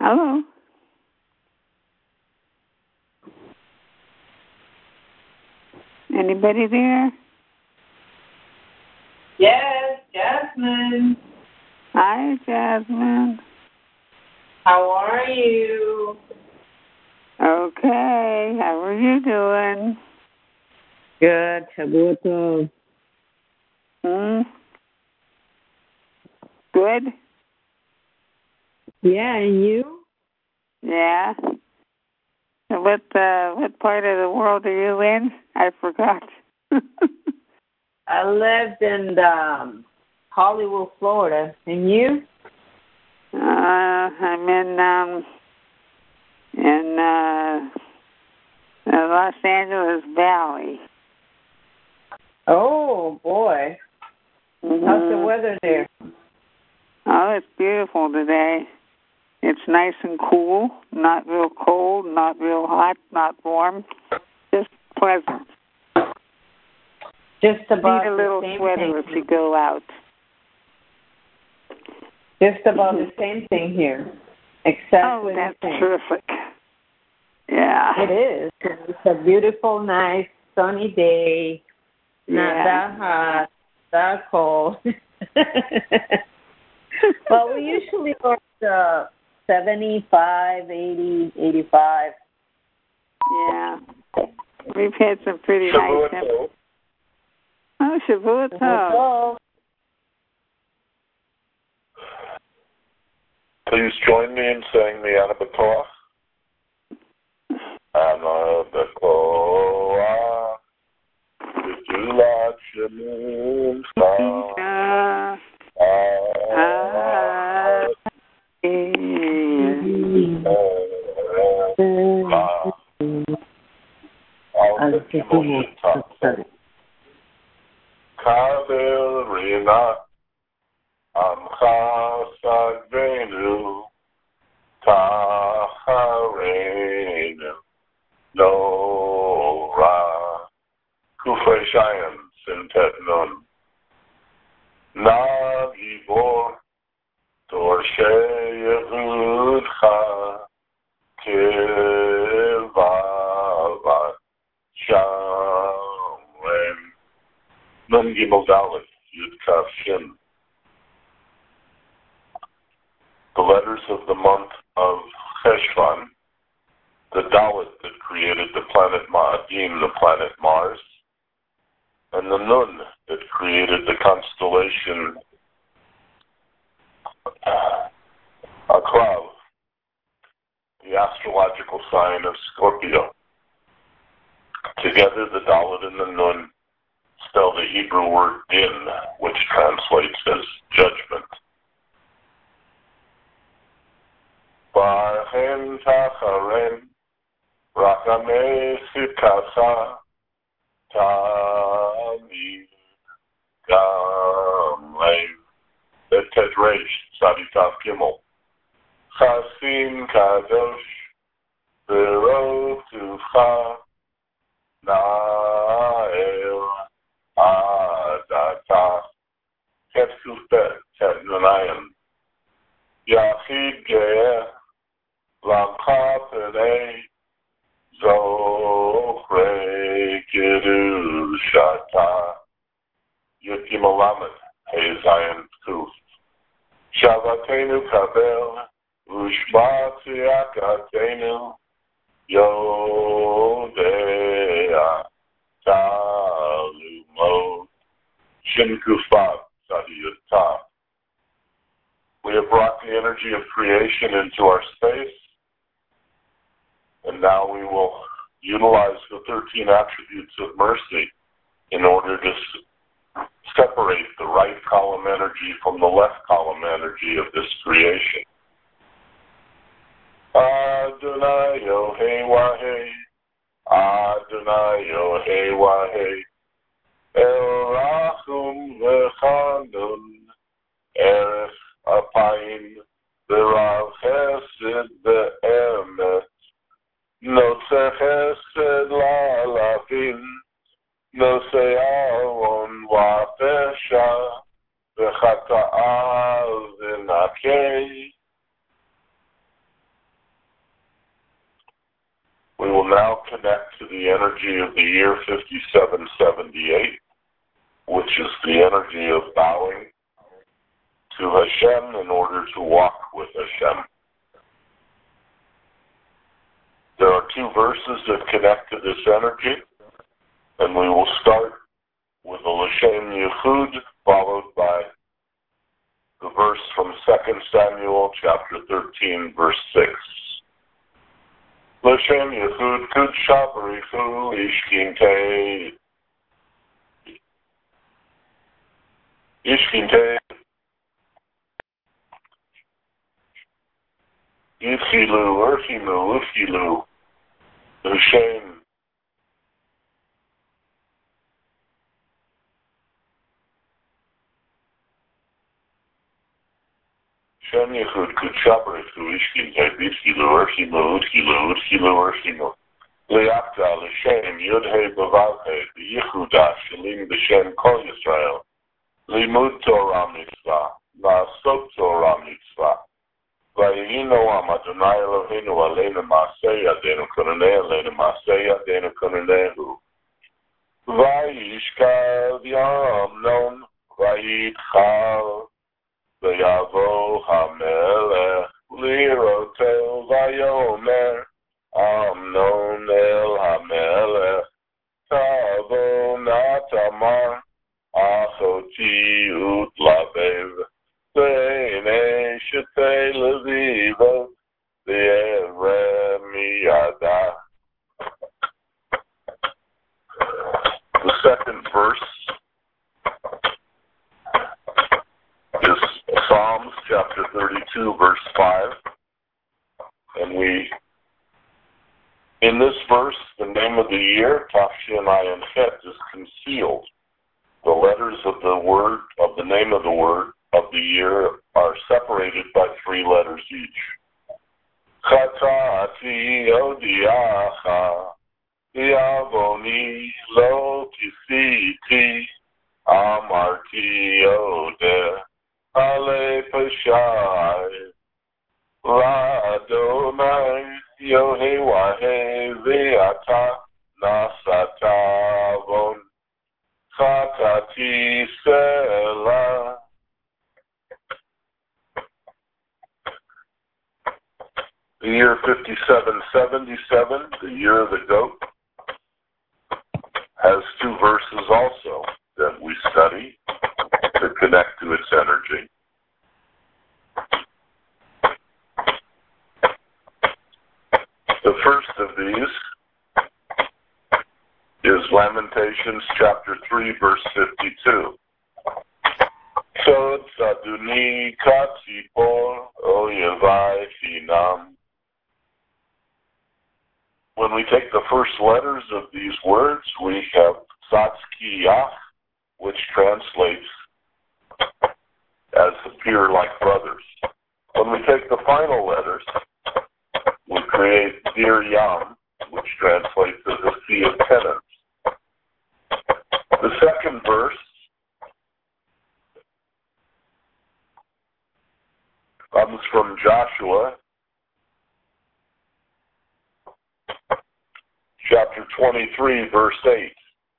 Hello. Anybody there? Yes, Jasmine. Hi, Jasmine. How are you? Okay. How are you doing? Good. Shabbat tov. Good? Yeah, and you? Yeah. What part of the world are you in? I forgot. I lived in Hollywood, Florida. And you? I'm in the Los Angeles Valley. Oh, boy. How's the weather there? Oh, it's beautiful today. It's nice and cool, not real cold, not real hot, not warm, just pleasant. Just about Need a little the same sweater thing. if you go out. Just about the same thing here. Exactly that's the same. terrific. Yeah. It is. It's a beautiful, nice, sunny day. Not that hot, that cold. Well, we usually go to 75, 80, 85. Yeah. We've had some pretty nice temperatures. Oh, Shavua Tov. Please join me in saying the Ana B'Torah. Ana B'Torah. Gedulat Shemimcha. Kavel Rina Amcha Sagvenu Tachareinu Nora Kufay Shayan Sintet Nun Na Gibor Torshei Yehudcha Kivavat Shamrem Nun Gimel Dalet Yud Kaf Shin. The letters of the month of Cheshvan, the Dalet that created the planet Ma'adim, the planet Mars, and the Nun that created the constellation Akrav, the astrological sign of Scorpio. Together, the Dalet and the Nun spell the Hebrew word Din, which translates as judgment. Barhem Tacharem, Rakame Sikacha, Tamid Gamlev, Tedrash, Saditav Gimel, Chasim Kadosh, Vero Tuvcha, Nael Adata, Ketkufet, Tetnanayim, Yachid Ge'eh, Lamcha Penei, Zochre Kedushata, Yud Gimel Hey Zion Kuf, Shabbatenu Kabel, Ushma Tziyakatenu, Yodea, Talumot, Shin Kufat, Sadiyata. We have brought the energy of creation into our space, and now we will utilize the 13 attributes of mercy in order to separate the right column energy from the left column energy of this creation. Adonai Yohei Wahei, Adonai Yohei Wahei, El Rachum V'Chanun, Erech Apayim, V'Rav Chesed V'Emet, Notze Chesed La'alafim, Notze Aaron V'Pesha, V'Chata'ah V'Nakei. We will now connect to the energy of the year 5778, which is the energy of bowing to Hashem in order to walk with Hashem. There are two verses that connect to this energy, and we will start with the L'Shem Yichud, followed by the verse from 2 Samuel chapter 13, verse 6. L'Shem Yichud Kudsha Barichu Ishkinte Yitchilu, Urchimu, Ufchilu, L'Shem Shem Yichud Kudshabarichu Ishkinte Yitchilu, Urchimu, Utchilu, Utchilu, Urchimu, Le'apta, L'Shem, Yudhe Bavavhe, Yichuda, Shalim B'Shem Kol Yisrael, Limud Torah Mitzvah, Na'asok Torah Mitzvah, Vayinu am Adonai Eloheinu aleinu ma'aseh yadeinu kononeh aleinu ma'aseh yadeinu kononehu. Vayishkav Yamnon vayitchal vayavo hamelech lirotel vayomer Amnon el hamelech tavo natamar achoti utlavev Ve'enei shetei levivo ve'ere miyada. The second verse is Psalms chapter 32, verse 5. And in this verse, the name of the year, Tafshin Ayin Chet, is concealed. The letters of the name of the word of the year are separated by 3 letters each. Chatati odiacha, yavoni lo kisiti, amarti ode, ale pashai, ladonai, yohewahe veata, nasatavon, chatati selah. The year 5777, the year of the goat, has 2 verses also that we study to connect to its energy. The first of these is Lamentations chapter 3, verse 52. Sod saduni katzipor oyevai finam. When we take the first letters of these words, we have Tzatzkiyah, which translates as appear like brothers. When we take the final letters, we create Dir Yam, which translates as a sea of penance. The second verse comes from Joshua chapter 23, verse 8.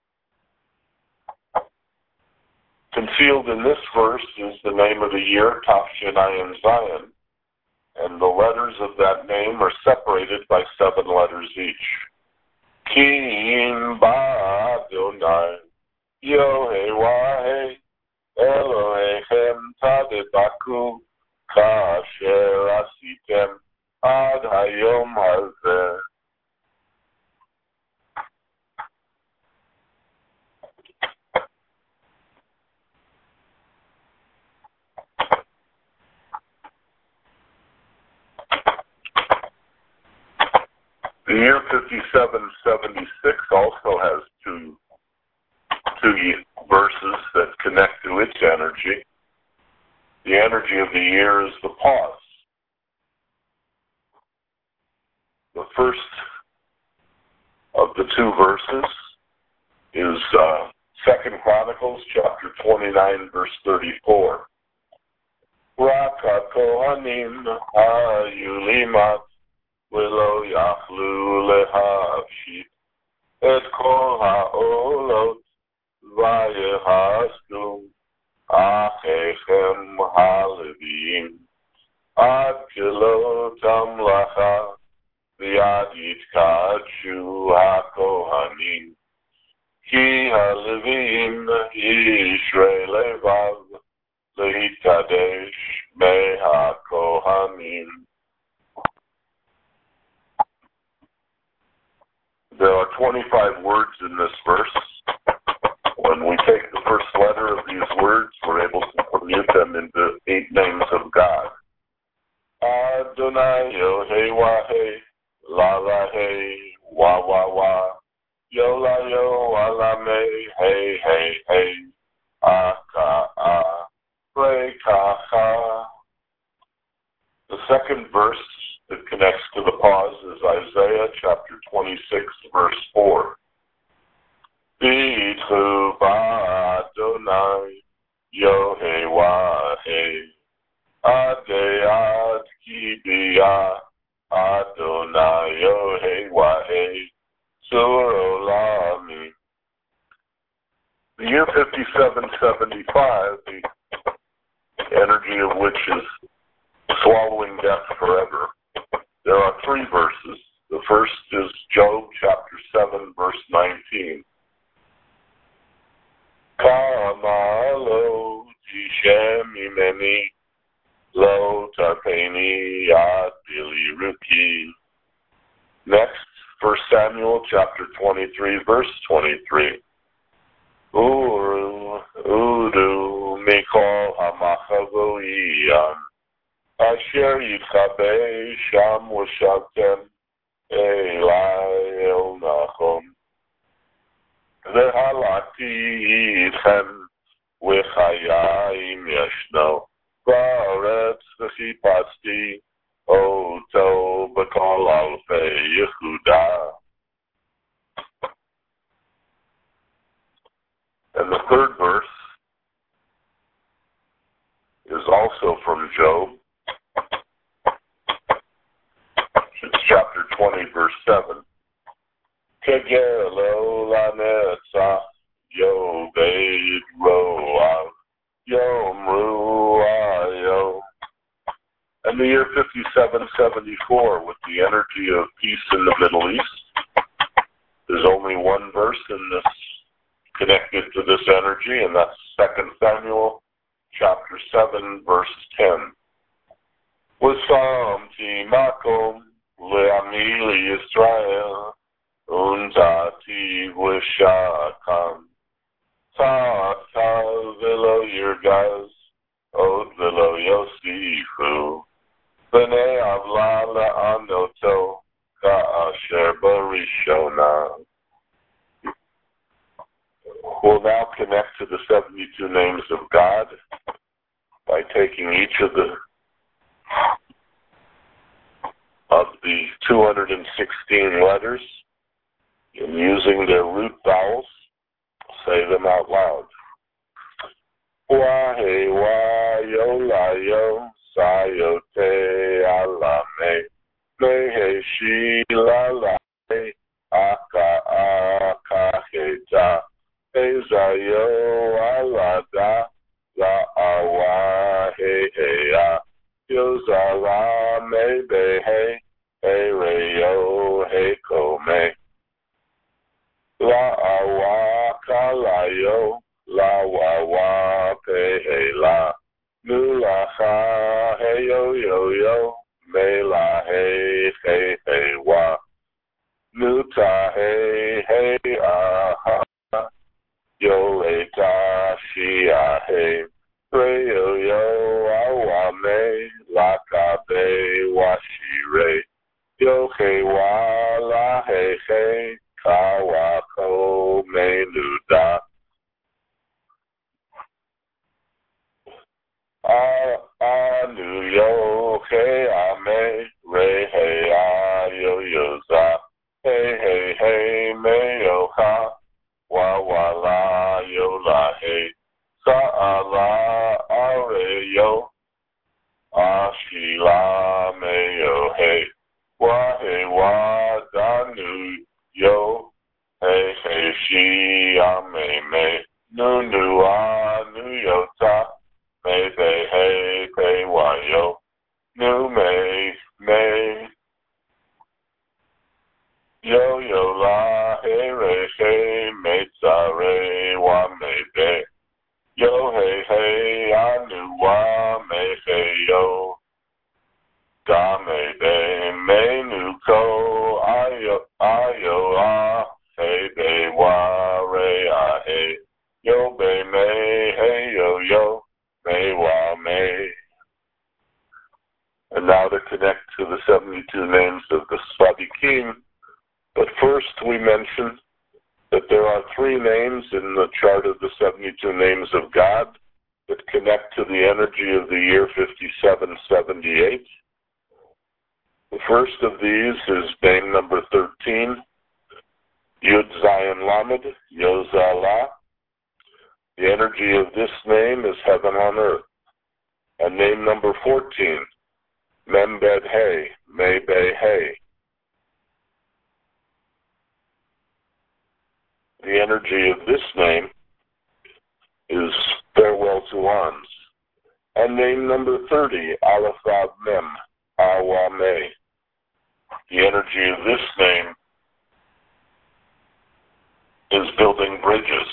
Concealed in this verse is the name of the year, Tafshin Ayin Zion, and the letters of that name are separated by 7 letters each. Kim ba Adonai, Yohewahe, Elohechem tadebaku, kasher asitem, ad hayom hazeh. The year 5776 also has two verses that connect to its energy. The energy of the year is the pause. The first of the 2 verses is 2 Chronicles chapter 29, verse 34. Raka Kohanim Hayulimat ולא יכלו להפשיט את כל העולות ויחסו אחיכם הלוויים עד כלות המלאכה ויד יתקדשו הכהנים כי הלוויים ישרי לבב להתקדש מהכהנים. There are 25 words in this verse. When we take the first letter of these words, we're able to commute them into 8 names of God. Adonai, Yohei, Lalahe, Wa Wa Wa, Yola Yo, Alame, Hey, Hey, Hey, Aka, Ah, Rekacha. The second verse that connects to the pause is Isaiah chapter 26, verse 4. B'itchu ba'Adonai, Yohei Adei ad ki b'ya Adonai Yohei Sur Olami. The year 5775, the energy of which is swallowing death forever. There are 3 verses. The first is Job chapter 7, verse 19. Kama lo tishem imeni lo tarpeni ad biliruki. Next, 1 Samuel chapter 23, verse 23. Uru udu mikol hamachavoiyam asher yitchabe sham washavtem elai el nachom. והלכתי איתכם וחיים ישנו בארץ וחיפשתי אותו בכל אלפי יהודה. And the third verse is also from Job. It's chapter 20, verse 7. Kegelo lanetzach yoved roav yom ruayo. And the year 5774, with the energy of peace in the Middle East, there's only one verse in this connected to this energy, and that's 2 Samuel chapter 7, verse 10. Wasamti makom le'ami Yisrael Untati v'shakam Ta'ata v'lo yirgaz Od v'lo yosifu B'nei avla la'anoto Ka'asher barishona. We'll now connect to the 72 names of God by taking each of the 216 letters and using their root vowels, say them out loud. Wahe wa yo la yo sayote alame mehe shi la la aka aka heta ezayo alada la awa he he ya yo zala me be he re yo he kome. La awa kalayo, la wawa pe he la, nula ha he yo yo yo, me la he wa, nuta he aha, yo eta shi he, re yo yo awa me, la ka be wa shi re, yo he wa la he. Kawako menuda anu yo he ame re he ayo yoza he me yo ha wa wa la yo la he sa ala are yo ashila me yo he Wahe wa danu yo. Hey hey she me nu nu nu yo ta me be hey pe wa yo nu me yo yo la hey re me sa re wa me be yo hey anu wa me hey yo da me be me nu ko ayo hey be wa re hey yo be me hey yo me wa me. And now to connect to the 72 names of the Tzaddikim. But first we mentioned that there are 3 names in the chart of the 72 names of God that connect to the energy of the year 5778. The first of these is name number 13, Yud Zayin Lamed, Yozala. The energy of this name is heaven on earth. And name number 14, Membed Hey, Mebe Hey. The energy of this name is farewell to arms. And name number 30, Aleph Vav Mem, Awa Me. The energy of this name is building bridges.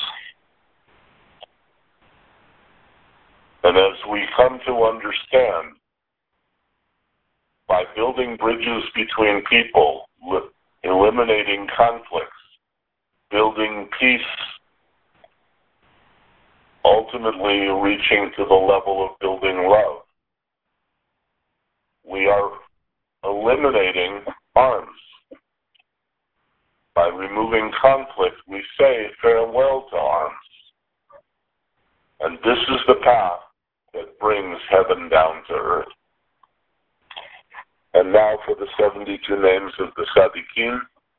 And as we come to understand, by building bridges between people, eliminating conflicts, building peace, ultimately reaching to the level of building love, we are eliminating arms. By removing conflict, we say farewell to arms. And this is the path that brings heaven down to earth. And now for the 72 names of the Tzaddikim.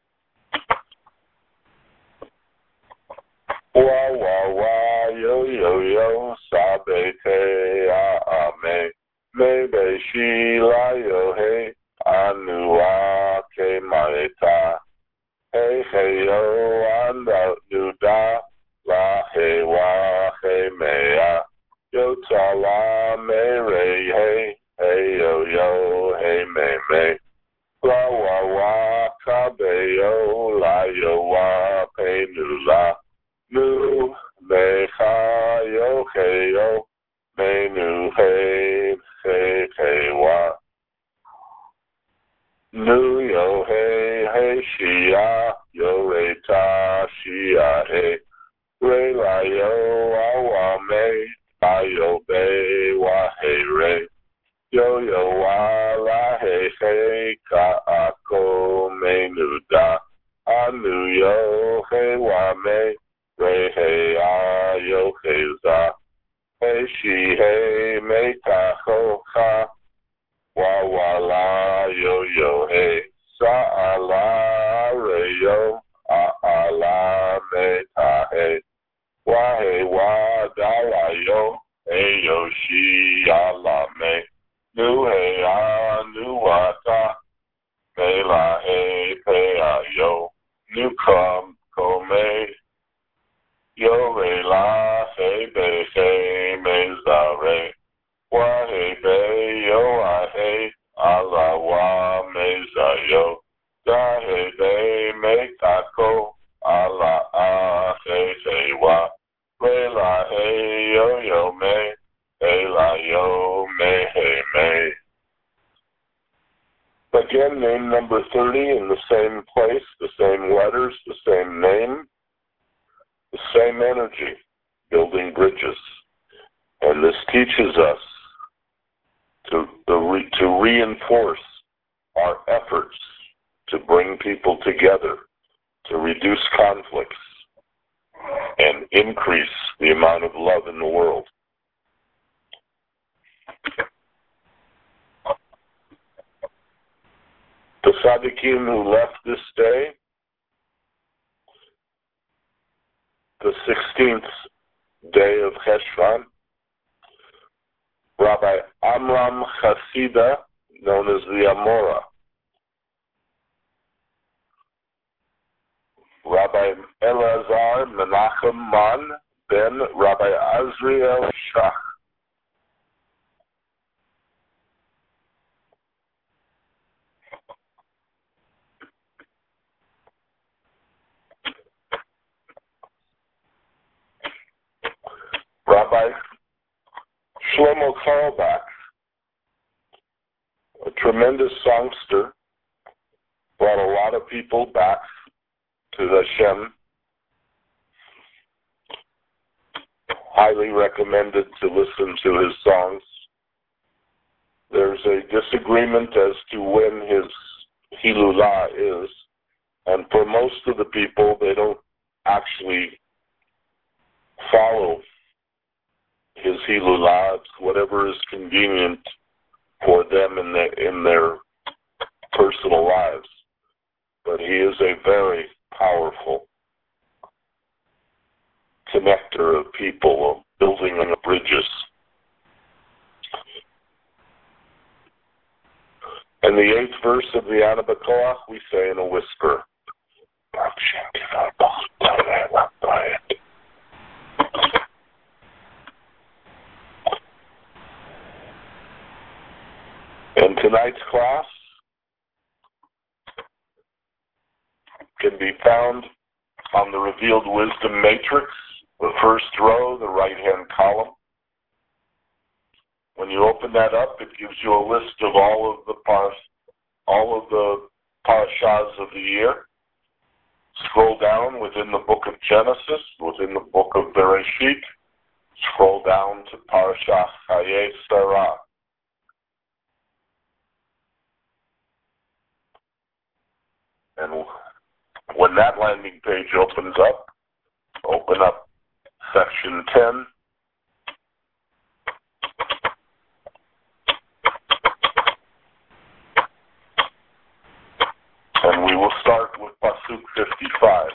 Wa wa wa yo yo yo sabe te a me me be shi la yo he anu a ke maeta hey hey yo anda nu da la he wa he me a yo ta la me re hey hey yo hey me la wa wa ka be yo la yo wa pe nu la nu me ha yo he yo me nu he wa nu yo he shia yo re ta shia he re la yo wa me ayo be wa he re yo yo wa la he ka ako me nu da anu yo he wa me re he a yo he za he shi he me ka ho ha wa wa la yo yo he sa la re yo a la me ta he wa da la yo he yo shi a la me nu he a nu wa ta me la he pe a yo nu come ko me yo re la he be he me za re wa he be yo a he a la wa me za yo da he be me ta ko a la a he wa re la he yo me he la yo me he me. Again, name number 30 in the same place, the same letters, the same name, the same energy, building bridges. And this teaches us to reinforce our efforts to bring people together, to reduce conflicts, and increase the amount of love in the world. The Tzaddikim who left this day, the 16th day of Cheshvan, Rabbi Amram Chasida, known as the Amora, Rabbi Elazar Menachem Man ben Rabbi Azriel Shach. Rabbi Shlomo Carlebach, a tremendous songster, brought a lot of people back to Hashem. Highly recommended to listen to his songs. There's a disagreement as to when his Hilulah is, and for most of the people, they don't actually follow his Hilulah. It's whatever is convenient for them in their personal lives. But he is a very powerful connector of people, of building of bridges. And the 8th verse of the Ana B'Koach we say in a whisper. And tonight's class can be found on the Revealed Wisdom Matrix, the first row, the right-hand column. When you open that up, it gives you a list of all of the parashas of the year. Scroll down within the book of Genesis, within the book of Bereshit. Scroll down to Parashat Chayei Sarah. And when that landing page opens up, open up section 10. And we will start with Pasuk 55.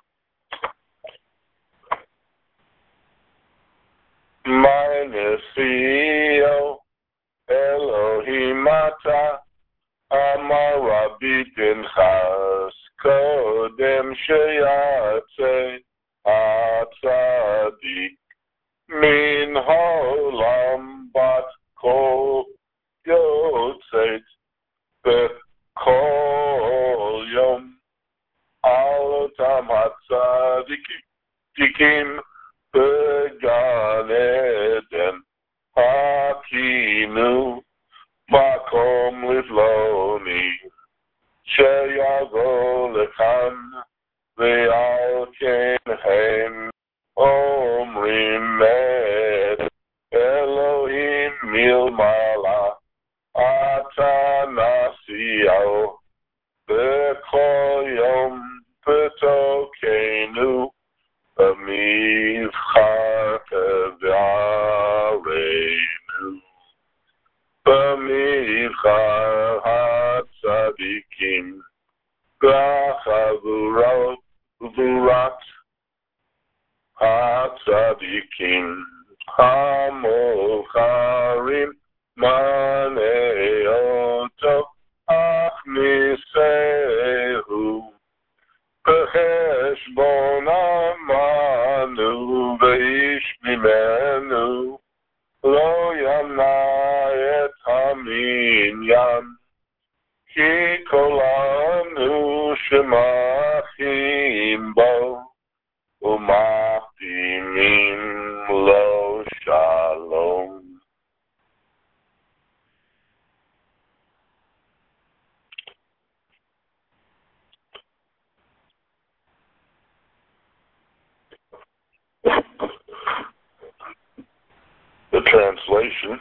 My Nesio Elohim Ata Amar Rabbi Pinchas Kodem Sheyatze HaTzadik Min Ha'olam Bat Kol Yotzeit B'Kol Yom Al Otam HaTzadikim B'Gan Eden Hakinu Makom Livloni Sheyago Lekhan Ve'al Kenhem Omrim Med Elohim Milmala Ata Nasiyo B'Kol Yom B'Tokenu B'Mivchar Kevareinu B'Mivchar HaTzadikim B'Chavurat HaTzadikim HaMocharim Maneoto Achnisehu B'Cheshbon Amanu V'ish Mimenu Lo Yamna Et Haminyan Ki Kolanu Shemachim Bo Umachtimim Lo Shalom. The translation.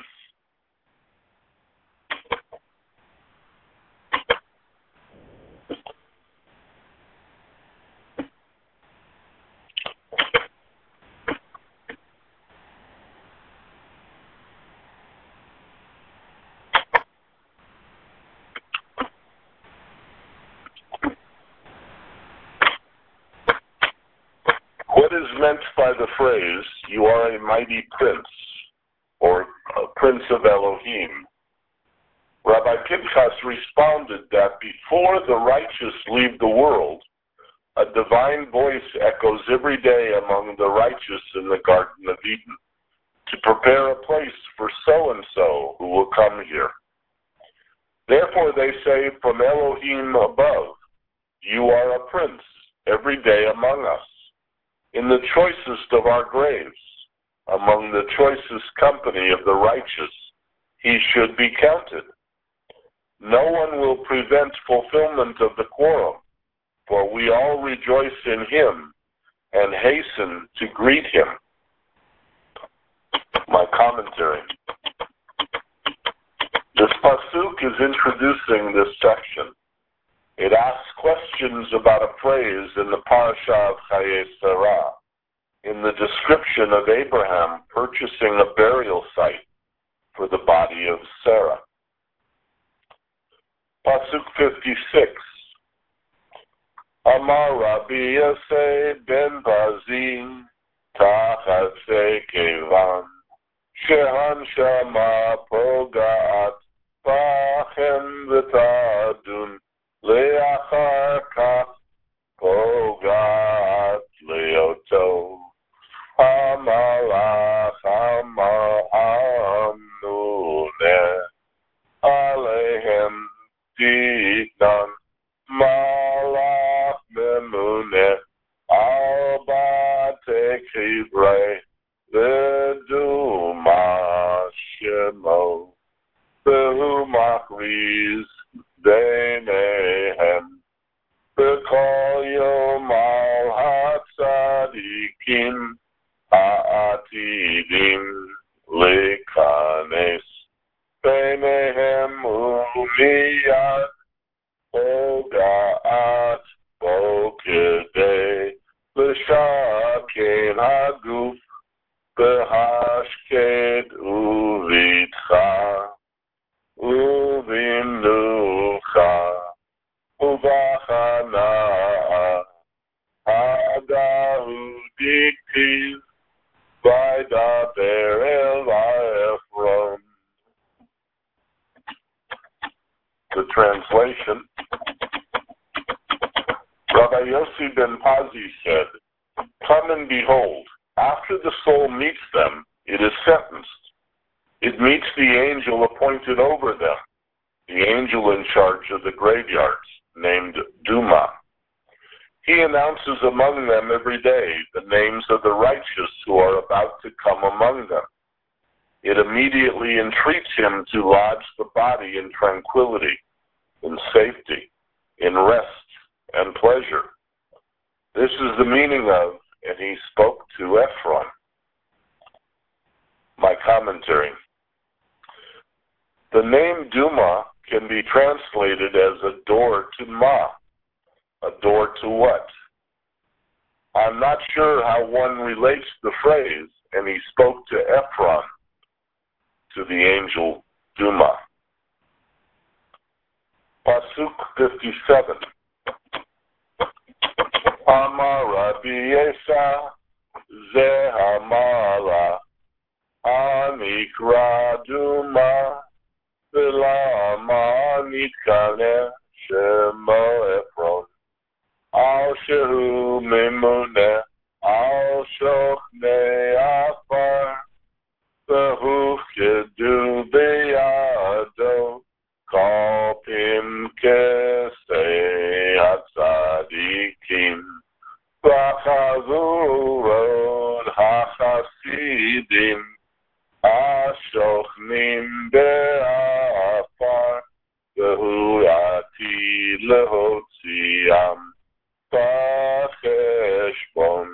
What is meant by the phrase, "You are a mighty prince," or a prince of Elohim? Rabbi Pinchas responded that before the righteous leave the world, a divine voice echoes every day among the righteous in the Garden of Eden to prepare a place for so-and-so who will come here. Therefore they say, from Elohim above, you are a prince every day among us, in the choicest of our graves, among the choicest company of the righteous, he should be counted. No one will prevent fulfillment of the quorum, for we all rejoice in him and hasten to greet him. My commentary. This pasuk is introducing this section. It asks questions about a phrase in the parasha of Chayei Sarah, in the description of Abraham purchasing a burial site for the body of Sarah. Pasuk 56. Amar Rabbi Yosei ben Bazin tachat kevan shehanshama pogat bachem v'tadun le'achar kach pogat le'oto hamalach hamanuneh alehem Dinan malach memune al bate kibrei v'duma shemo v'hu machriz b'neihem v'kol yom al hatzadikim ha'atidim lekanes b'neihem umiyad Bogaat Bokede L'shaken Haguf B'hashked Uvitcha Uvinucha Uvachana Hadahu Diktiv Vaydaber El Ephron. The translation. Rabbi Yossi ben Pazi said, come and behold, after the soul meets them, it is sentenced. It meets the angel appointed over them, the angel in charge of the graveyards, named Duma. He announces among them every day the names of the righteous who are about to come among them. It immediately entreats him to lodge the body in tranquility, in safety, in rest and pleasure. This is the meaning of, and he spoke to Ephron. My commentary. The name Duma can be translated as a door to Ma. A door to what? I'm not sure how one relates the phrase, and he spoke to Ephron, to the angel Duma. Pasuk 57. Amar Rabbi Yesa Ze Hamala Anikra Duma Vilama Nitkane Shemo Ephron Al Shehu Mimune Al Shochne Afar Behu Kedu Beyado Kalpim Kesei Hatzadikim Bachazurod HaChasidim Ashochnim Be'afar Behu Atid Lehotziam Bacheshbon.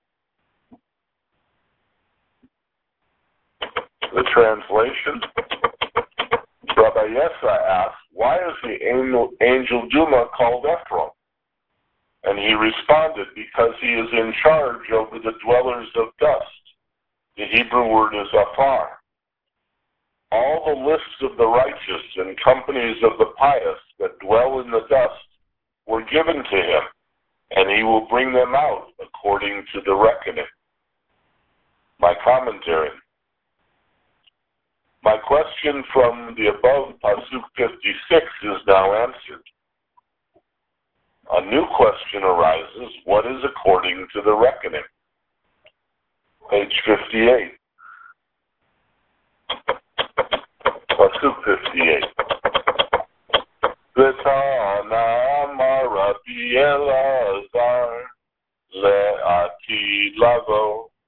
The translation. Rabbi Yesa asked, why is the angel Duma called Ephron? And he responded, because he is in charge over the dwellers of dust. The Hebrew word is afar. All the lists of the righteous and companies of the pious that dwell in the dust were given to him, and he will bring them out according to the reckoning. My commentary. My question from the above Pasuk 56 is now answered. A new question arises: what is according to the reckoning? Page 58. Pasuk 58. V'tana amar Rabbi Elazar le'atid lavo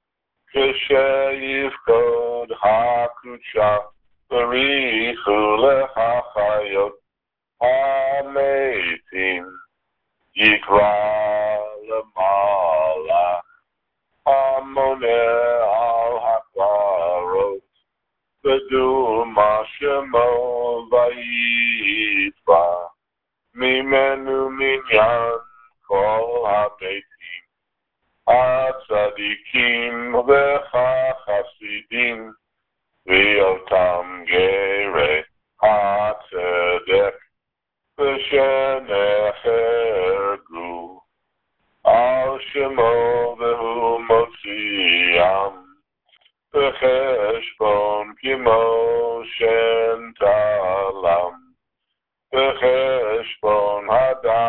k'sheyifkod hakucha v'richu lehachayot hametim yikra lemalach hamoneh al haklarot v'duma shemo vayitva mimenu minyan kol hametim hatzadikim v'chachasidim v'yotam gerei hatzedek v'shenechergu al shemo v'hu motziam v'cheshbon kimo shentalam v'cheshbon hada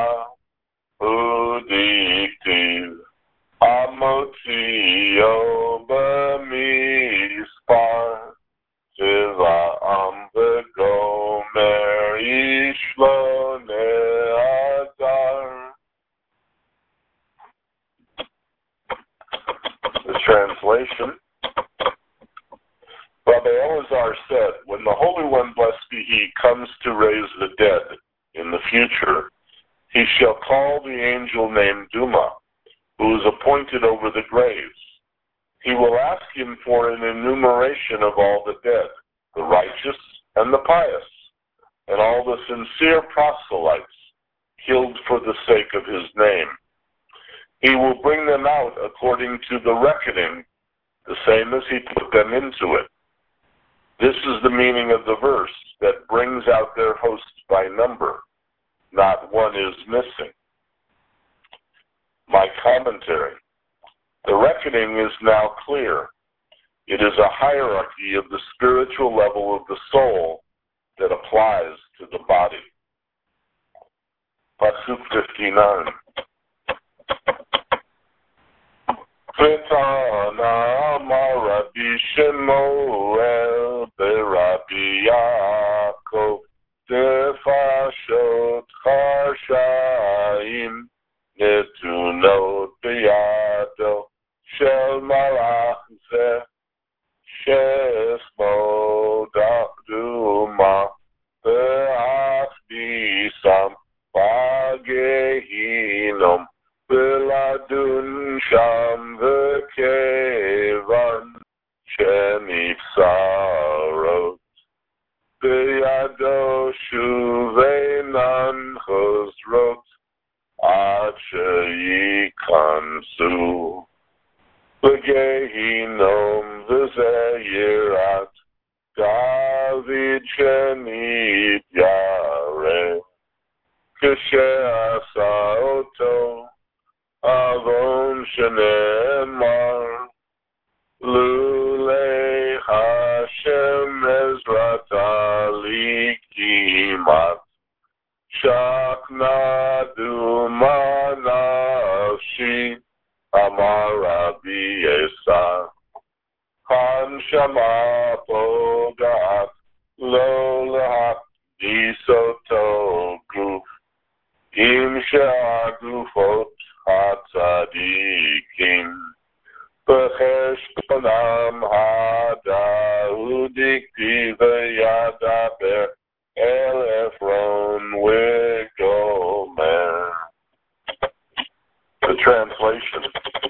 udiktiv amotzio b'mispar tziva'am v'gomer yishlo ne'adar. The translation: Rabbi Elazar said, when the Holy One, blessed be He, comes to raise the dead in the future, He shall call the angel named Duma, who is appointed over the graves. He will ask him for an enumeration of all the dead, the righteous and the pious, and all the sincere proselytes killed for the sake of His name. He will bring them out according to the reckoning, the same as He put them into it. This is the meaning of the verse, that brings out their hosts by number. Not one is missing. My commentary. The reckoning is now clear. It is a hierarchy of the spiritual level of the soul that applies to the body. Pasuk 59. V'tana amar Rabbi Shemuel b'Rabbi Yaakov defashot charshaim netunot b'yado shel malach zeh shesmo duma v'achnisam b'gehinom v'ladun sham v'kevan shenifsarot b'yado shuvenan chosrot ad sheyikansu v'gehinom v'zeyirat David shenit yareh כשעשה אותו עוון שנאמר לולי השם עזרתה לי כמעט שקנה דומה נפשי אמר רבי עשה הנשמה פוגעת לא להכניס אותו גוף עם שהגופות הצדיקים בחשבונם הדאו דכתיב וידבר אל עפרון וגומר. The translation.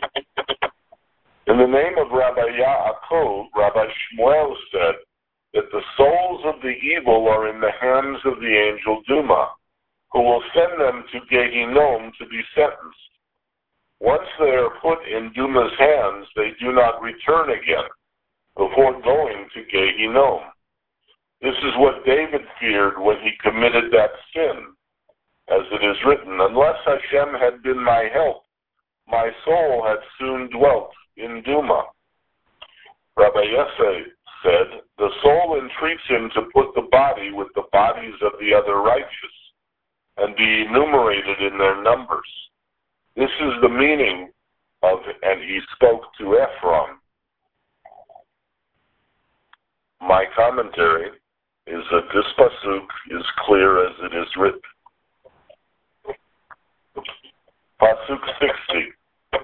In the name of Rabbi Yaakov, Rabbi Shmuel said that the souls of the evil are in the hands of the angel Duma, who will send them to Gehinom to be sentenced. Once they are put in Duma's hands, they do not return again before going to Gehinom. This is what David feared when he committed that sin. As it is written, unless Hashem had been my help, my soul had soon dwelt in Duma. Rabbi Yesse said, the soul entreats him to put the body with the bodies of the other righteous. and be enumerated in their numbers. This is the meaning of, and he spoke to Ephron. My commentary is that this pasuk is clear as it is written. Pasuk 60.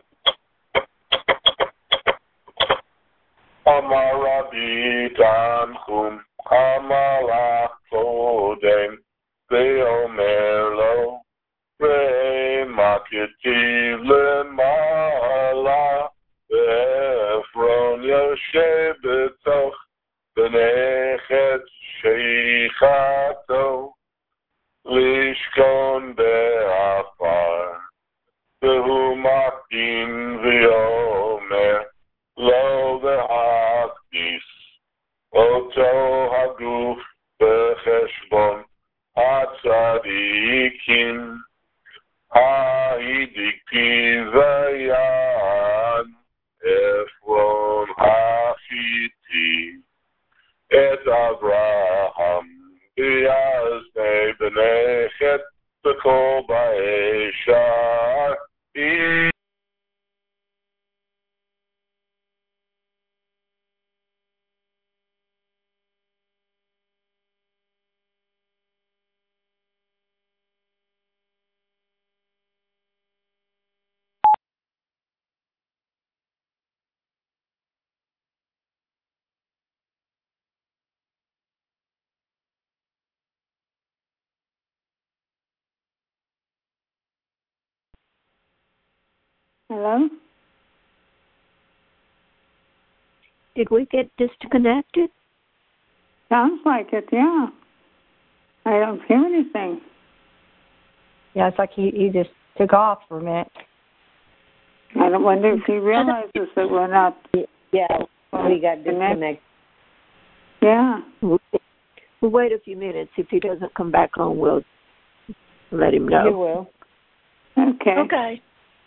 Amar Rabbi Tanchum, Amar Kodem, Ve'omer lo, Re'ma ketiv lemala, Ve'efron yoshe betoch, Benechet sheichato, Lishkon be'afar, Ve'hu makdim ve'omer, Lo v'hakdis, Oto haguf b'cheshbon, Hatzadikim, Ha'idikti v'yad, Ephron ha'chiti, Et Avraham, B'yaznei b'nechet, B'kol ba'eshar, Hello? Did we get disconnected? Sounds like it, yeah. I don't hear anything. Yeah, it's like he just took off for a minute. I don't wonder if he realizes that we're not. Yeah, we got disconnected. Yeah. We'll wait a few minutes. If he doesn't come back on, we'll let him know. You will. Okay. Okay.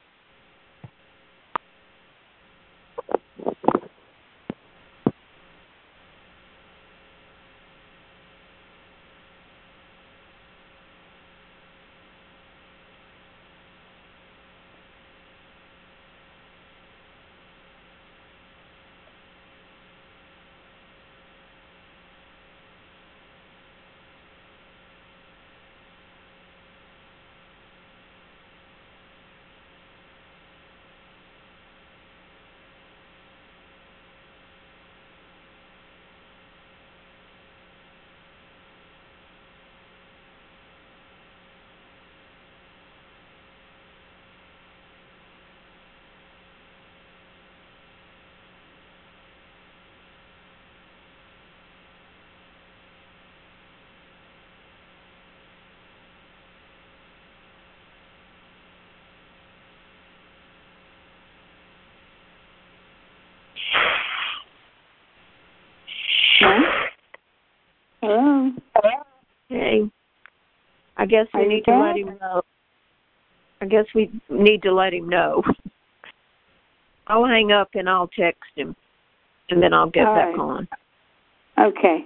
Hello? Hey, I guess we need to let him know. I guess we need to let him know. I'll hang up and I'll text him, and then I'll get back on. Okay.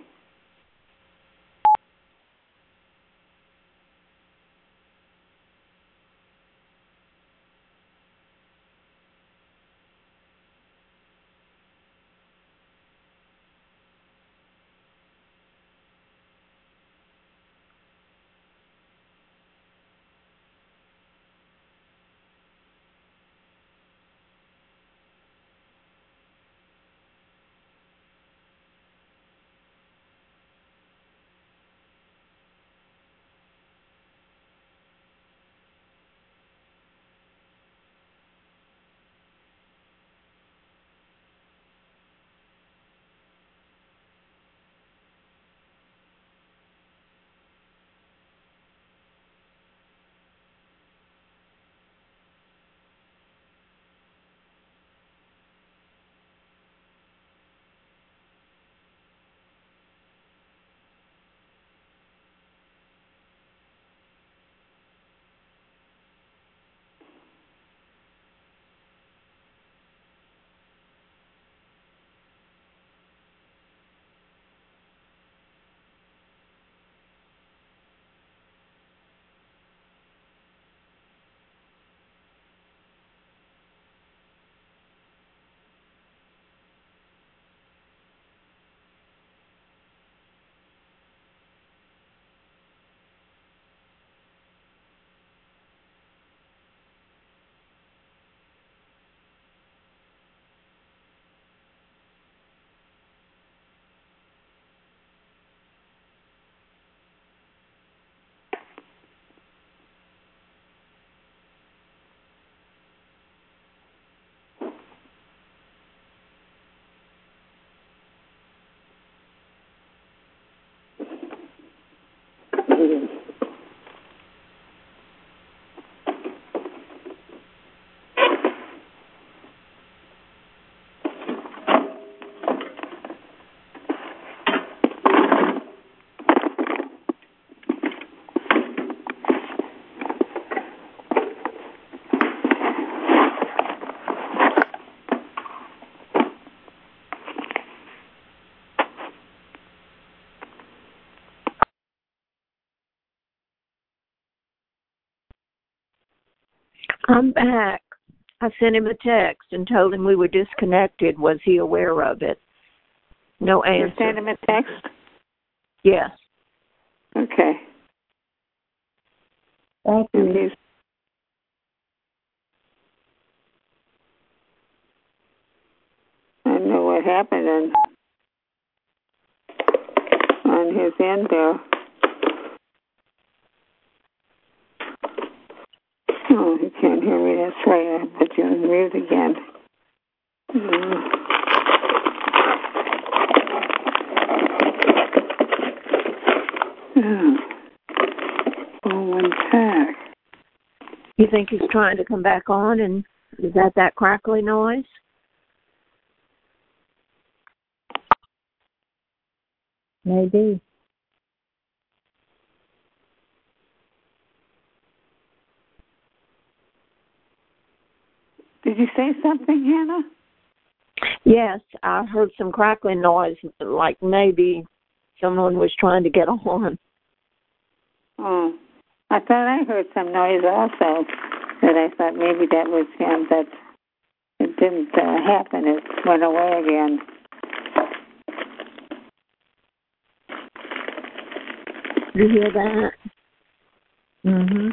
I'm back. I sent him a text and told him we were disconnected. Was he aware of it? No answer. You sent him a text? Yes. Okay. Thank you. I don't know what happened on his end there. Oh, he can't hear me. That's right. I put you on mute again. One pack. You think he's trying to come back on, and is that crackly noise? Maybe. Did you say something, Hannah? Yes, I heard some crackling noise, like maybe someone was trying to get on. Oh, I thought I heard some noise also, but I thought maybe that was him, but it didn't happen. It went away again. You hear that? Mhm.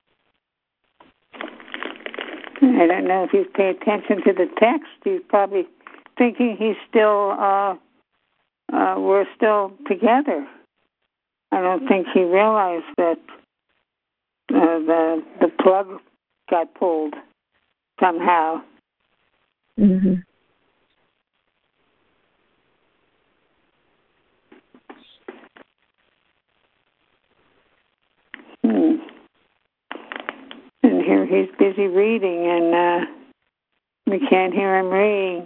I don't know if you pay attention to the text. He's probably thinking he's still, we're still together. I don't think he realized that the plug got pulled somehow. Mhm. And here he's busy reading, and we can't hear him reading.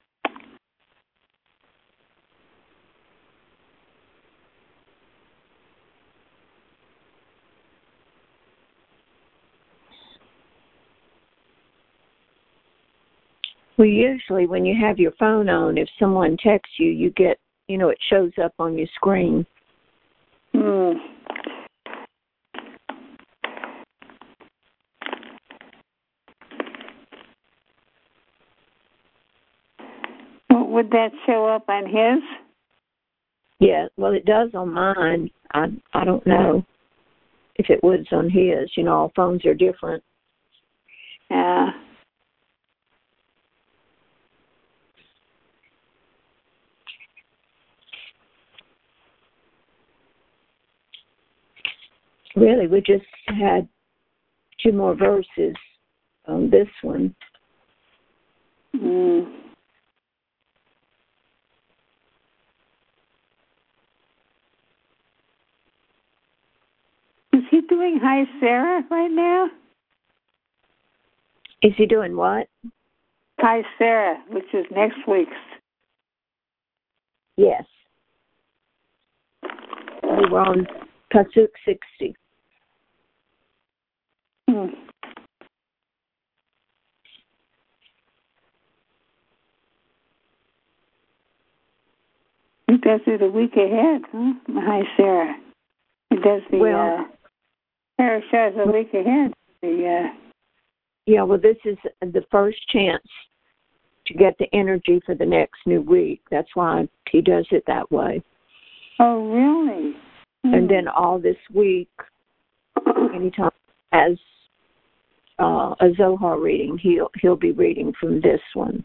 Well, usually when you have your phone on, if someone texts you, you get, it shows up on your screen. Would that show up on his? Yeah, well, it does on mine. I don't know if it would on his. All phones are different. Yeah. Really, we just had 2 more verses on this one. Is he doing Hi Sarah right now? Is he doing what? Hi Sarah, which is next week's. Yes. We were on Pasuk 60. He does it a week ahead, huh? Hi Sarah. He does the Parashah's a week ahead. Yeah, well, this is the first chance to get the energy for the next new week. That's why he does it that way. Oh, really? And then all this week, anytime as a Zohar reading, he'll be reading from this one.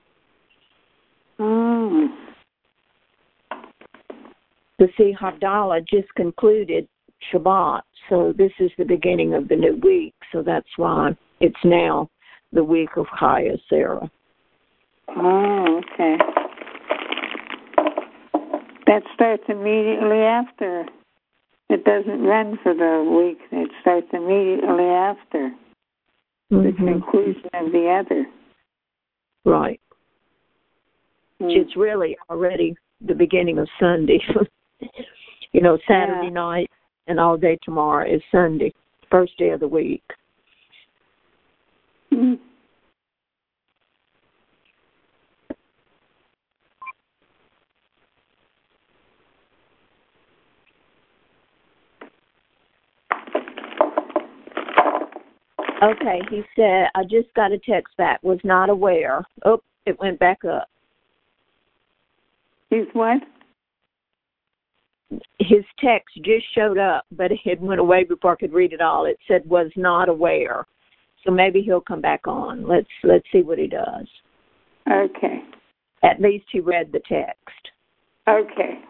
Oh. The see, Havdalah just concluded Shabbat, so this is the beginning of the new week, so that's why it's now the week of Chaya Sarah. Oh, okay. That starts immediately after. It doesn't run for the week. It starts immediately after the conclusion of the other. Right. It's really already the beginning of Sunday. Saturday night and all day tomorrow is Sunday, first day of the week. Okay, he said, I just got a text back, was not aware. Oh, it went back up. He's what? His text just showed up, but it went away before I could read it all. It said, was not aware. So maybe he'll come back on. Let's see what he does. Okay. At least he read the text. Okay.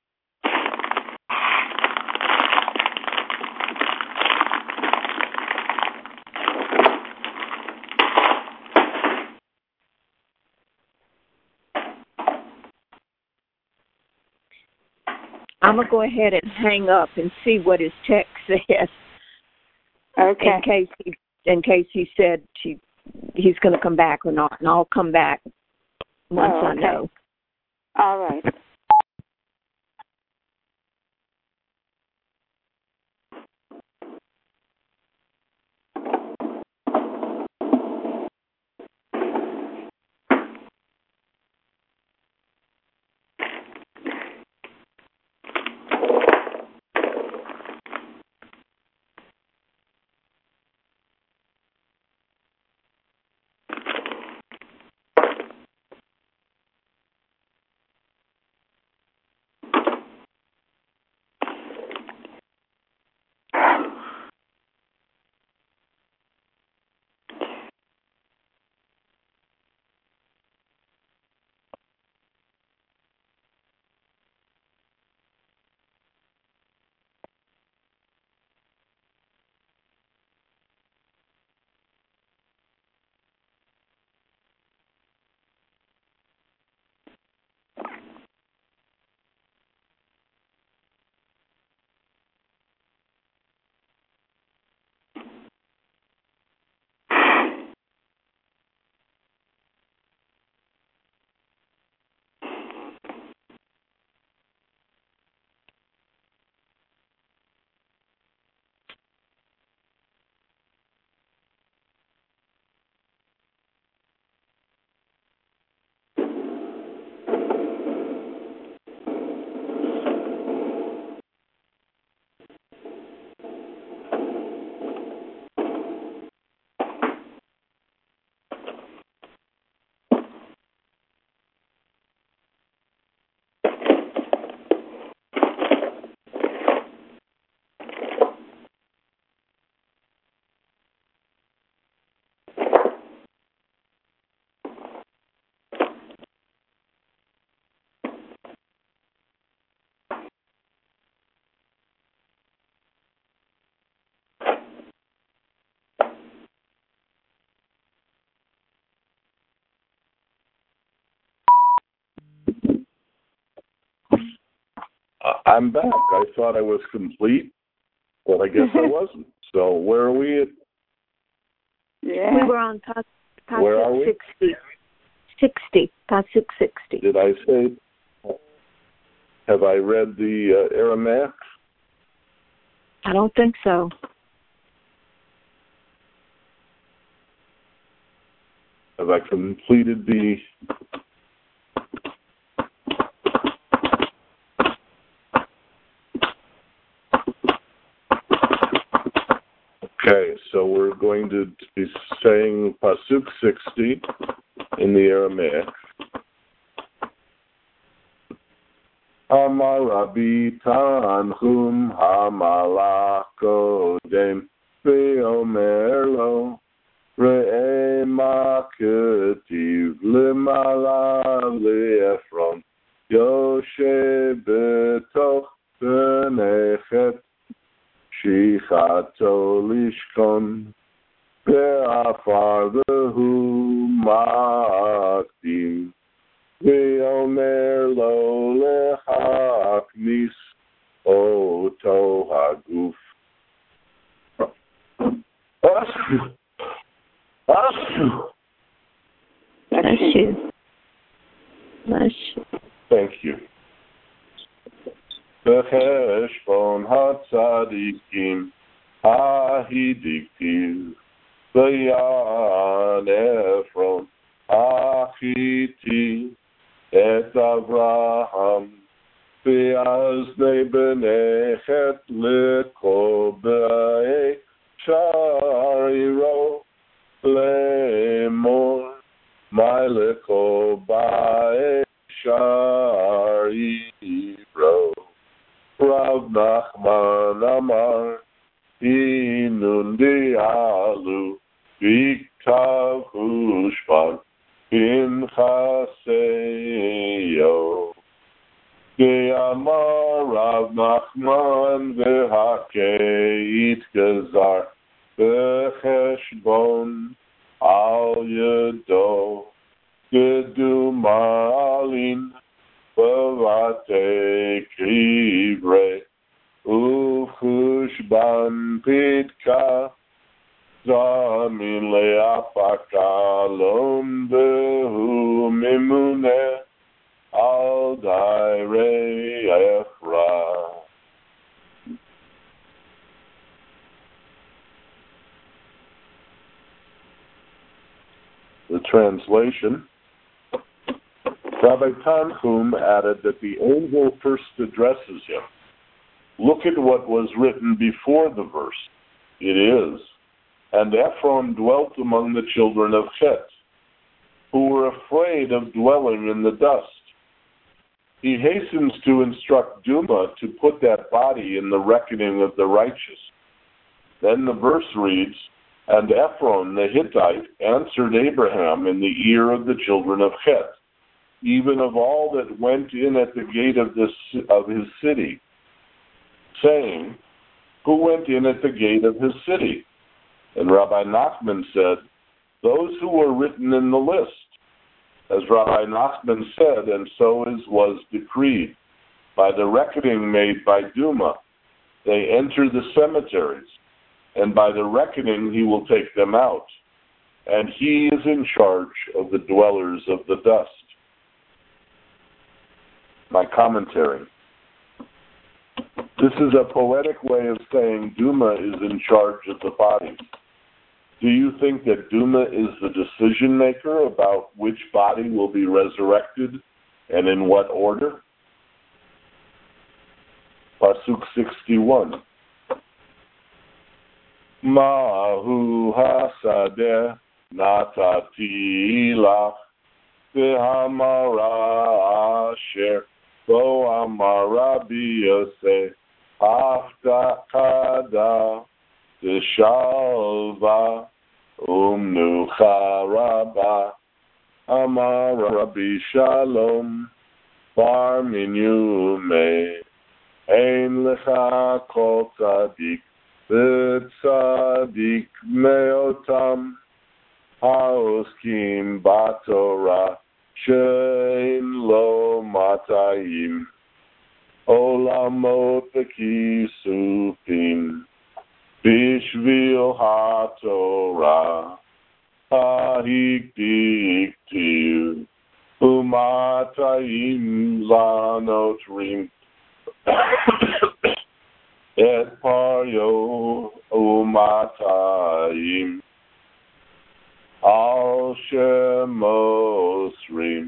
I'm going to go ahead and hang up and see what his text says. Okay. In case he said he's going to come back or not, and I'll come back once I know. All right. I'm back. I thought I was complete, but I guess I wasn't. So where are we at? Yeah. We were on past Where are we? 660. Did I say, have I read the Aramaic? I don't think so. Have I completed the... Okay, so we're going to be saying Pasuk 60 in the Aramaic. Amar Rabbi Tanhum Hamalach Kodem Ve'omer Lo Re'eh ma ketiv Lemala Le'efron Yoshe betoch Benechet Shichato Lishkon Ve'afar Behu Makdim Ve'omer Lo Lehaknis Oto Haguf. Thank you. Becheshbon hatzadikim ahidiktiv v'yan Ephron achiti et Avraham v'yaznei b'nechet lekol b'ei Shariro Lemor Maileko Bae Shariro Rav Nachman Amar Inundi Alu Viktav Hushpan Pinchaseyo Amar Rav Nachman V'Hakeit Gazar V'Cheshbon Al Yedo Gedumalin V'Vate Krivre Uchushban Pitka Zamin Le'apakalom Behu Mimune Al Dairei Ephra. The translation. Rabbi Tanchum added that the angel first addresses him. Look at what was written before the verse. It is, and Ephron dwelt among the children of Chet, who were afraid of dwelling in the dust. He hastens to instruct Duma to put that body in the reckoning of the righteous. Then the verse reads, and Ephron the Hittite answered Abraham in the ear of the children of Chet, even of all that went in at the gate of his city, saying, who went in at the gate of his city? And Rabbi Nachman said, those who were written in the list. As Rabbi Nachman said, and so was decreed, by the reckoning made by Duma, they enter the cemeteries, and by the reckoning he will take them out, and he is in charge of the dwellers of the dust. My commentary. This is a poetic way of saying Duma is in charge of the bodies. Do you think that Duma is the decision maker about which body will be resurrected and in what order? Pasuk 61. Mahu hasadeh natati lach v'hamara asher bo amara biyoseh haftakada Shalva Umnucha Rabba Amar Rabbi Shalom Bar Minyume Ein Lecha Kol Tzadik V'Tzadik Meotam Haoskim Batorah Shein Lo Matayim Olamot V'Kisupim Bishvil HaTorah Ha'iktiktiv Umatayim Lanotrim Et Paryo Umatayim Al Shemosrim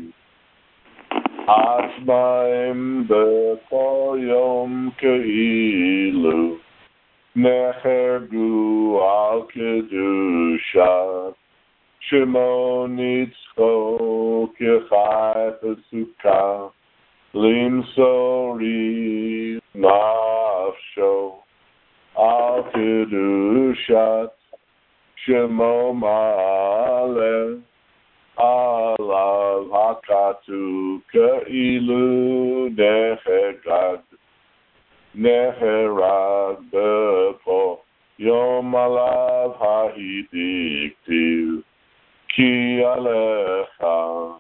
Atzmaim B'Kol Yom Ke'ilu Nehergu al kedusha, Shimon Yitzcho kechai pesukah, Limsori nafsho al kedushat, Shemo ma'aleh, alav hakatu ke'ilu nehegad. Neherag befo yom alav ha'idiktiv ki alecha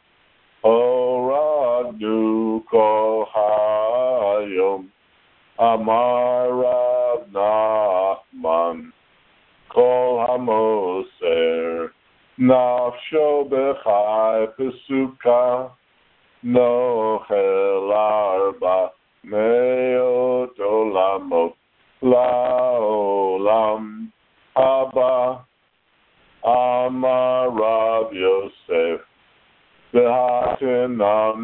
oragnu kol hayom amar Rav Nachman kol hamoser nafsho bechai pesuka nochel arba Meot olamot laolam haba Amar Rav Yosef V'hatenan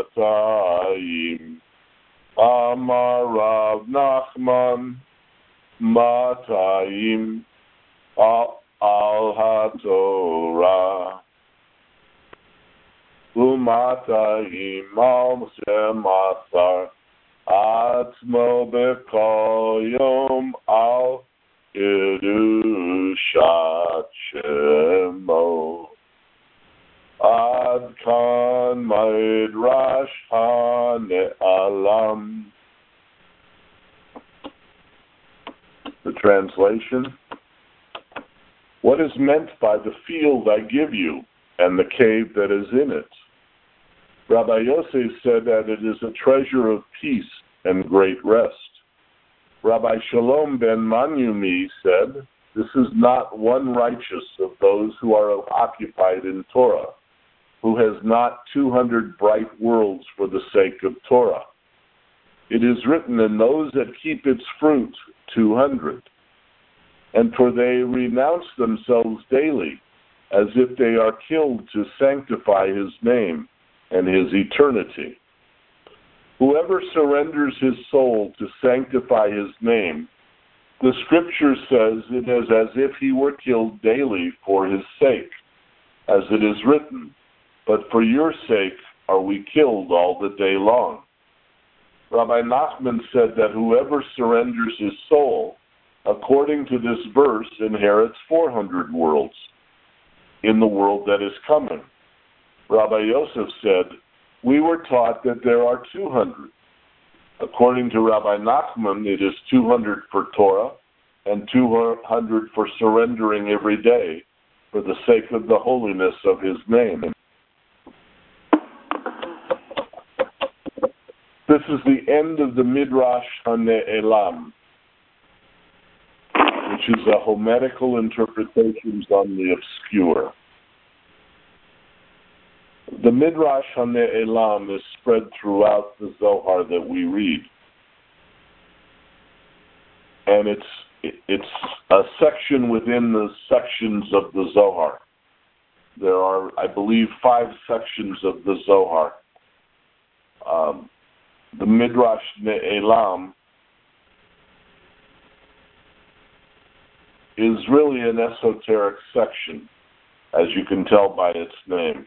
me'atayim Amar Rav Nachman matayim al haTorah umatayim al shemasar atmo b'kol yom al kedushat shemo. Ad kan midrash hane'alam. The translation: what is meant by the field I give you and the cave that is in it? Rabbi Yosef said that it is a treasure of peace and great rest. Rabbi Shalom ben Manyumi said, this is not one righteous of those who are occupied in Torah, who has not 200 bright worlds for the sake of Torah. It is written, in those that keep its fruit, 200. And for they renounce themselves daily, as if they are killed to sanctify his name and his eternity. Whoever surrenders his soul to sanctify his name, the scripture says it is as if he were killed daily for his sake, as it is written, but for your sake are we killed all the day long. Rabbi Nachman said that whoever surrenders his soul, according to this verse, inherits 400 worlds in the world that is coming. Rabbi Yosef said, we were taught that there are 200. According to Rabbi Nachman, it is 200 for Torah and 200 for surrendering every day for the sake of the holiness of his name. This is the end of the Midrash HaNe'elam, which is a hometical interpretations on the obscure. The Midrash HaNe'elam is spread throughout the Zohar that we read. And it's a section within the sections of the Zohar. There are, I believe, 5 sections of the Zohar. The Midrash Ne'elam is really an esoteric section, as you can tell by its name.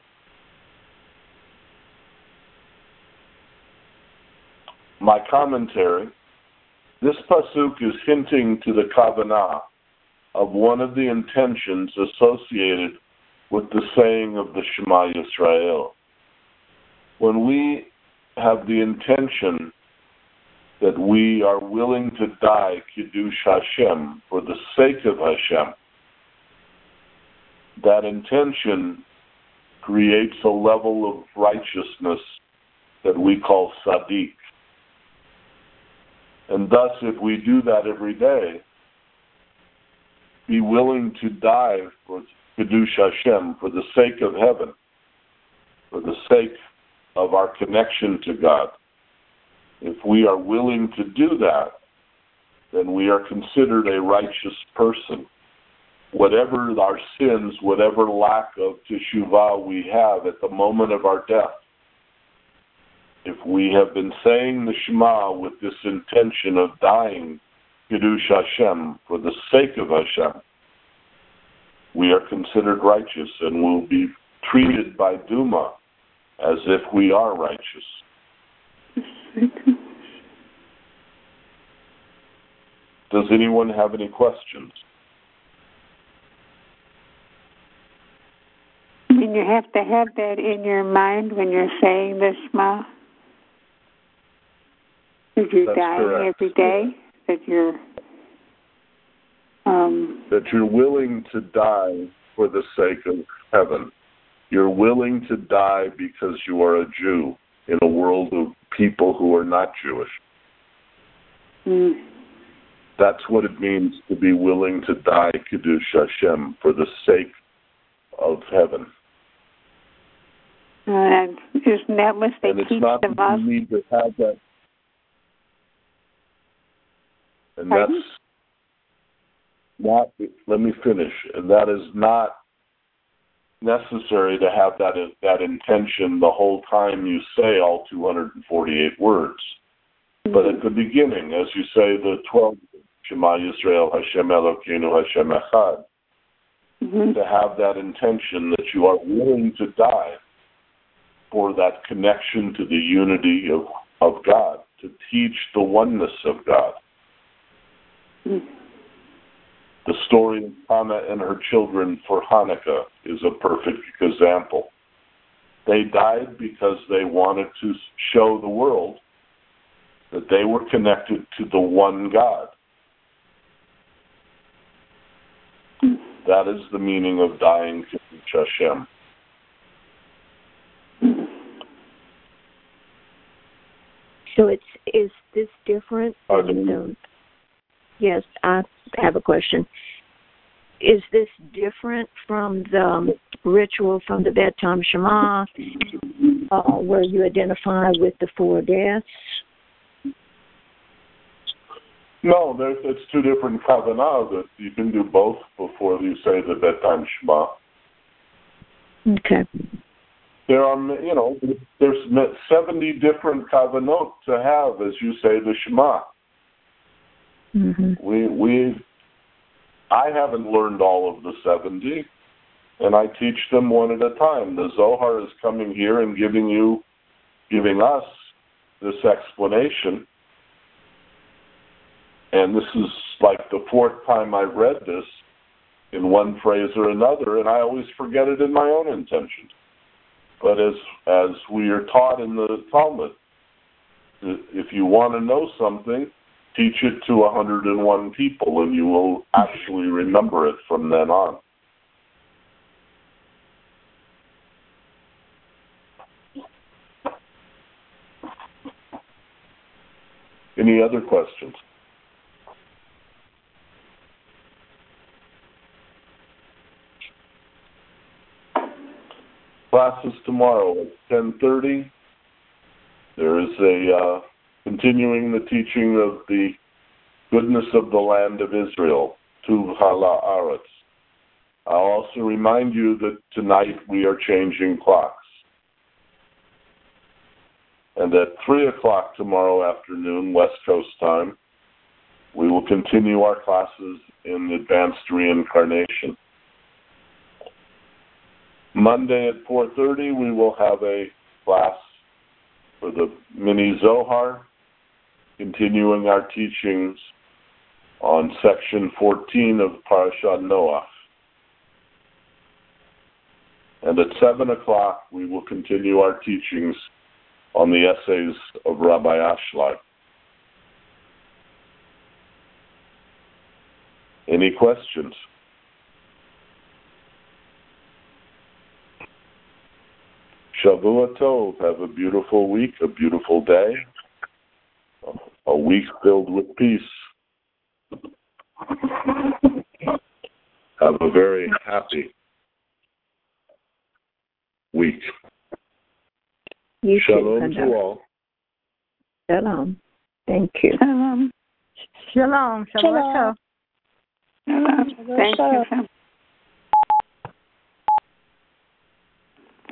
My commentary: this pasuk is hinting to the kavanah of one of the intentions associated with the saying of the Shema Yisrael. When we have the intention that we are willing to die Kiddush Hashem for the sake of Hashem, that intention creates a level of righteousness that we call Sadiq. And thus, if we do that every day, be willing to die for Kiddush Hashem, for the sake of heaven, for the sake of our connection to God. If we are willing to do that, then we are considered a righteous person. Whatever our sins, whatever lack of teshuvah we have at the moment of our death, if we have been saying the Shema with this intention of dying Kiddush Hashem for the sake of Hashem, we are considered righteous and will be treated by Duma as if we are righteous. Does anyone have any questions? And you have to have that in your mind when you're saying the Shema? That you're dying every day? That you're willing to die for the sake of heaven. You're willing to die because you are a Jew in a world of people who are not Jewish. That's what it means to be willing to die Kiddush Hashem for the sake of heaven. And isn't that what they teach not the Muslims? You need to have that. And that's not, let me finish, and that is not necessary to have that intention the whole time you say all 248 words. But at the beginning, as you say the 12 Shema Yisrael, Hashem Elokeinu, Hashem Echad. To have that intention that you are willing to die for that connection to the unity of God, to teach the oneness of God. The story of Hannah and her children for Hanukkah is a perfect example. They died because they wanted to show the world that they were connected to the one God. That is the meaning of dying to Hashem. So is this different? Yes, I have a question. Is this different from the ritual from the bedtime Shema, where you identify with the four deaths? No, it's two different kavanah that you can do both before you say the bedtime Shema. Okay. There are, there's 70 different kavanot to have as you say the Shema. Mm-hmm. I haven't learned all of the 70, and I teach them one at a time. The Zohar is coming here and giving us this explanation. And this is like the fourth time I've read this in one phrase or another, and I always forget it in my own intention. But as we are taught in the Talmud, if you want to know something, teach it to 101 people, and you will actually remember it from then on. Any other questions? Classes tomorrow at 10:30. There is a continuing the teaching of the goodness of the land of Israel, Tuv Hala Aretz. I'll also remind you that tonight we are changing clocks. And at 3 o'clock tomorrow afternoon, West Coast time, we will continue our classes in Advanced Reincarnation. Monday at 4:30, we will have a class for the mini Zohar, continuing our teachings on section 14 of Parashat Noach. And at 7 o'clock, we will continue our teachings on the essays of Rabbi Ashlag. Any questions? Shavua Tov. Have a beautiful week, a beautiful day, a week filled with peace. Have a very happy week. You Shalom too, to all. Shalom. Thank you. Shalom. Shalom. Shalom. Shalom. Thank you.